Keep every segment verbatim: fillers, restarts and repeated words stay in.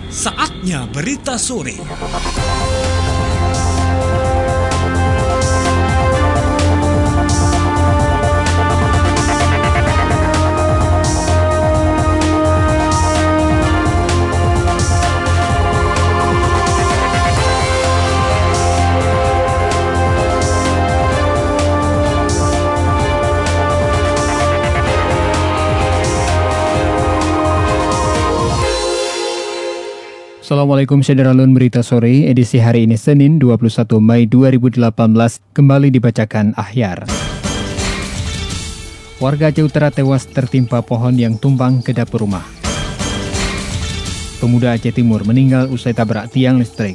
Saatnya berita sore. Assalamualaikum Syederalun, berita sore edisi hari ini Senin dua puluh satu Mei dua ribu delapan belas kembali dibacakan Ahyar. Warga Aceh Utara tewas tertimpa pohon yang tumbang ke dapur rumah. Pemuda Aceh Timur meninggal usai tabrak tiang listrik.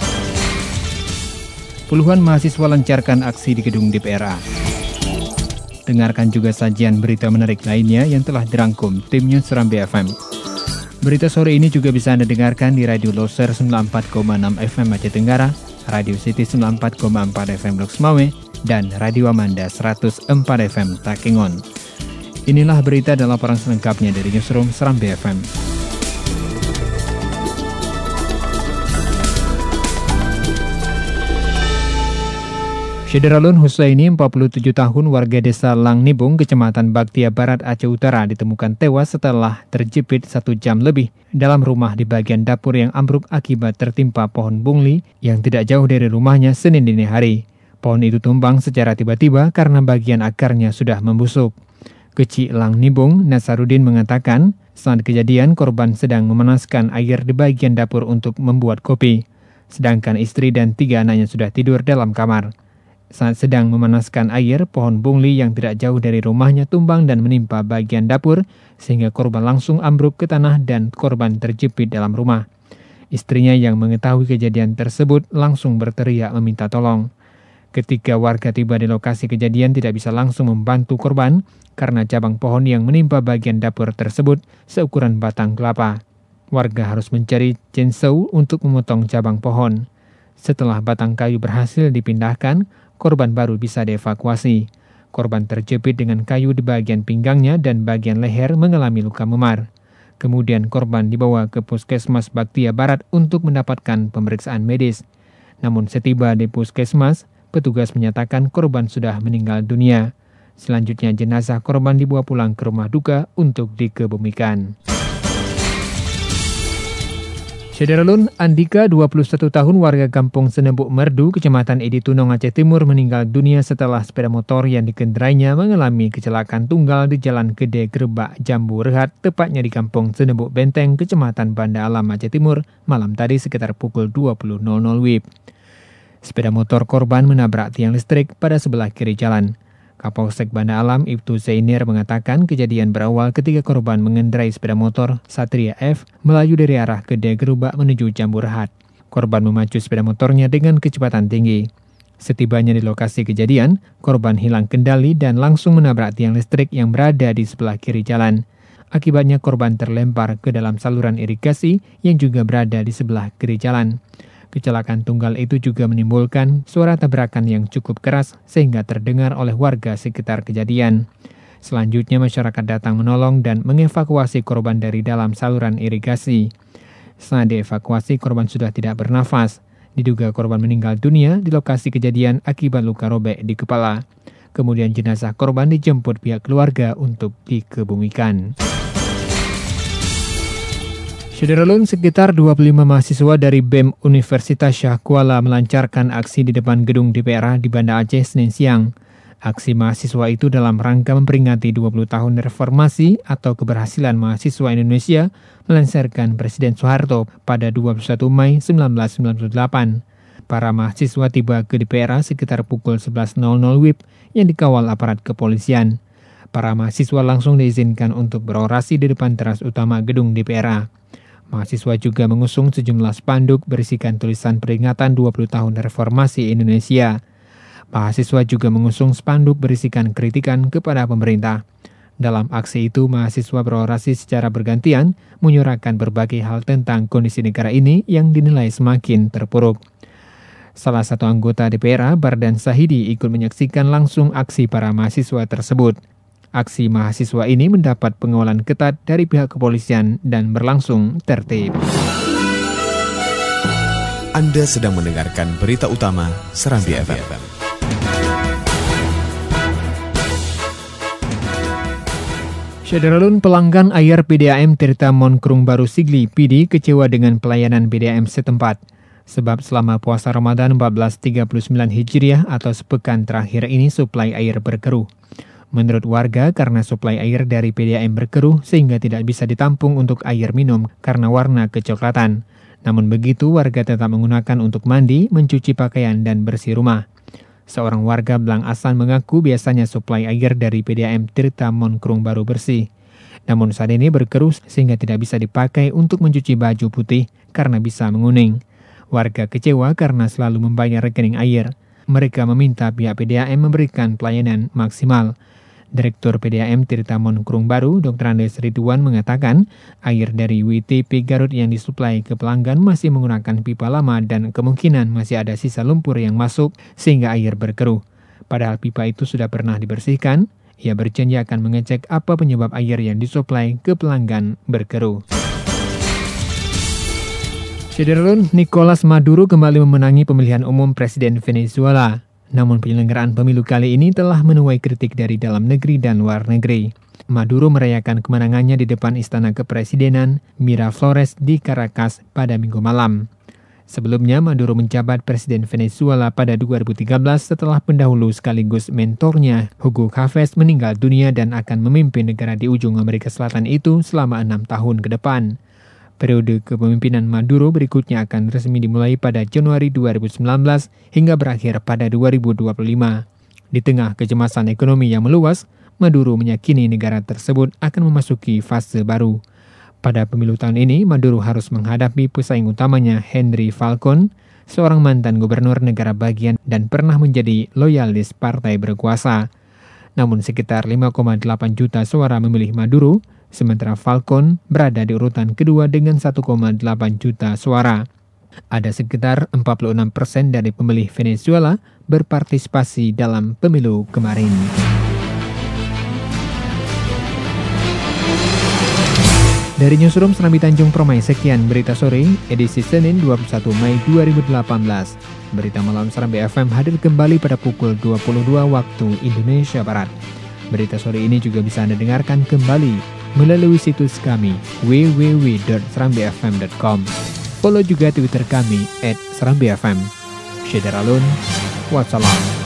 Puluhan mahasiswa lancarkan aksi di gedung D P R A. Dengarkan juga sajian berita menarik lainnya yang telah dirangkum tim Newsroom B F M. Berita sore ini juga bisa Anda dengarkan di Radio Loser sembilan puluh empat koma enam F M Aceh Tenggara, Radio City sembilan puluh empat koma empat F M Loks Mawé, dan Radio Amanda seratus empat F M Takengon. Inilah berita dan laporan selengkapnya dari Newsroom Seram B F M. Syederalun Husaini, empat puluh tujuh tahun, warga desa Lang Nibung, Kecamatan Baktia Barat, Aceh Utara, ditemukan tewas setelah terjepit satu jam lebih dalam rumah di bagian dapur yang ambruk akibat tertimpa pohon bungli yang tidak jauh dari rumahnya Senin dini hari. Pohon itu tumbang secara tiba-tiba karena bagian akarnya sudah membusuk. Kecik Lang Nibung, Nasarudin, mengatakan saat kejadian korban sedang memanaskan air di bagian dapur untuk membuat kopi, sedangkan istri dan tiga anaknya sudah tidur dalam kamar. Saat sedang memanaskan air, pohon bungli yang tidak jauh dari rumahnya tumbang dan menimpa bagian dapur, sehingga korban langsung ambruk ke tanah dan korban terjepit dalam rumah. Istrinya yang mengetahui kejadian tersebut langsung berteriak meminta tolong. Ketika warga tiba di lokasi kejadian tidak bisa langsung membantu korban, karena cabang pohon yang menimpa bagian dapur tersebut seukuran batang kelapa. Warga harus mencari chainsaw untuk memotong cabang pohon. Setelah batang kayu berhasil dipindahkan, korban baru bisa dievakuasi. Korban terjepit dengan kayu di bagian pinggangnya dan bagian leher mengalami luka memar. Kemudian korban dibawa ke Puskesmas Baktia Barat untuk mendapatkan pemeriksaan medis. Namun setiba di Puskesmas, petugas menyatakan korban sudah meninggal dunia. Selanjutnya jenazah korban dibawa pulang ke rumah duka untuk dikebumikan. Syederalun, Andika, dua puluh satu tahun, warga Kampung Senebuk Merdu, Kecamatan Edi Tunong, Aceh Timur, meninggal dunia setelah sepeda motor yang dikendarainya mengalami kecelakaan tunggal di Jalan Gede Gerbak Jambu Rehat, tepatnya di Kampung Senebuk Benteng, Kecamatan Banda Alam, Aceh Timur, malam tadi sekitar pukul dua puluh W I B. Sepeda motor korban menabrak tiang listrik pada sebelah kiri jalan. Kapolsek Banda Alam, Ibtu Zainir, mengatakan kejadian berawal ketika korban mengendarai sepeda motor Satria F melaju dari arah Gede Gerubak menuju Jambu Rehat. Korban memacu sepeda motornya dengan kecepatan tinggi. Setibanya di lokasi kejadian, korban hilang kendali dan langsung menabrak tiang listrik yang berada di sebelah kiri jalan. Akibatnya korban terlempar ke dalam saluran irigasi yang juga berada di sebelah kiri jalan. Kecelakaan tunggal itu juga menimbulkan suara tabrakan yang cukup keras sehingga terdengar oleh warga sekitar kejadian. Selanjutnya masyarakat datang menolong dan mengevakuasi korban dari dalam saluran irigasi. Saat dievakuasi, korban sudah tidak bernafas. Diduga korban meninggal dunia di lokasi kejadian akibat luka robek di kepala. Kemudian jenazah korban dijemput pihak keluarga untuk dikebumikan. Syederalun, sekitar dua puluh lima mahasiswa dari B E M Universitas Syah Kuala melancarkan aksi di depan gedung D P R A di Banda Aceh Senin siang. Aksi mahasiswa itu dalam rangka memperingati dua puluh tahun reformasi atau keberhasilan mahasiswa Indonesia melengsarkan Presiden Soeharto pada dua puluh satu Mei seribu sembilan ratus sembilan puluh delapan. Para mahasiswa tiba ke D P R A sekitar pukul sebelas W I B yang dikawal aparat kepolisian. Para mahasiswa langsung diizinkan untuk berorasi di depan teras utama gedung D P R A. Mahasiswa juga mengusung sejumlah spanduk berisikan tulisan peringatan dua puluh tahun reformasi Indonesia. Mahasiswa juga mengusung spanduk berisikan kritikan kepada pemerintah. Dalam aksi itu, mahasiswa berorasi secara bergantian, menyuarakan berbagai hal tentang kondisi negara ini yang dinilai semakin terpuruk. Salah satu anggota D P R A, Bardan Sahidi, ikut menyaksikan langsung aksi para mahasiswa tersebut. Aksi mahasiswa ini mendapat pengawalan ketat dari pihak kepolisian dan berlangsung tertib. Anda sedang mendengarkan berita utama Serambi F M. Syederalun pelanggan air P D A M Tirta Monkrung Baru Sigli P D kecewa dengan pelayanan P D A M setempat. Sebab selama puasa Ramadan seribu empat ratus tiga puluh sembilan Hijriah atau sepekan terakhir ini suplai air berkeruh. Menurut warga, karena suplai air dari P D A M berkeruh sehingga tidak bisa ditampung untuk air minum karena warna kecoklatan. Namun begitu, warga tetap menggunakan untuk mandi, mencuci pakaian, dan bersih rumah. Seorang warga Blang Asan mengaku biasanya suplai air dari P D A M Tirta Monkrung Baru bersih. Namun saat ini berkeruh sehingga tidak bisa dipakai untuk mencuci baju putih karena bisa menguning. Warga kecewa karena selalu membayar rekening air. Mereka meminta pihak P D A M memberikan pelayanan maksimal. Direktur P D A M Tirta Monkrung Baru, Doktor Andes Ridwan mengatakan, air dari W T P Garut yang disuplai ke pelanggan masih menggunakan pipa lama dan kemungkinan masih ada sisa lumpur yang masuk sehingga air berkeruh. Padahal pipa itu sudah pernah dibersihkan, ia berjanji akan mengecek apa penyebab air yang disuplai ke pelanggan berkeruh. Syederalun, Nicolas Maduro kembali memenangi pemilihan umum Presiden Venezuela. Namun penyelenggaraan pemilu kali ini telah menuai kritik dari dalam negeri dan luar negeri. Maduro merayakan kemenangannya di depan Istana Kepresidenan Miraflores di Caracas pada Minggu malam. Sebelumnya, Maduro menjabat Presiden Venezuela pada dua ribu tiga belas setelah pendahulu sekaligus mentornya, Hugo Chavez, meninggal dunia dan akan memimpin negara di ujung Amerika Selatan itu selama enam tahun ke depan. Periode kepemimpinan Maduro berikutnya akan resmi dimulai pada Januari dua ribu sembilan belas hingga berakhir pada dua ribu dua puluh lima. Di tengah kecemasan ekonomi yang meluas, Maduro meyakini negara tersebut akan memasuki fase baru. Pada pemilu tahun ini, Maduro harus menghadapi pesaing utamanya Henry Falcon, seorang mantan gubernur negara bagian dan pernah menjadi loyalis partai berkuasa. Namun sekitar lima koma delapan juta suara memilih Maduro, sementara Falcon berada di urutan kedua dengan satu koma delapan juta suara. Ada sekitar empat puluh enam persen dari pemilih Venezuela berpartisipasi dalam pemilu kemarin. Dari Newsroom Serambi Tanjung Permai, sekian berita sore, edisi Senin dua puluh satu Mei dua ribu delapan belas. Berita malam Serambi F M hadir kembali pada pukul dua puluh dua waktu Indonesia Barat. Berita sore ini juga bisa Anda dengarkan kembali melalui situs kami w w w dot serambi f m dot com. Follow juga Twitter kami at serambi f m. Syederalun, wassalam.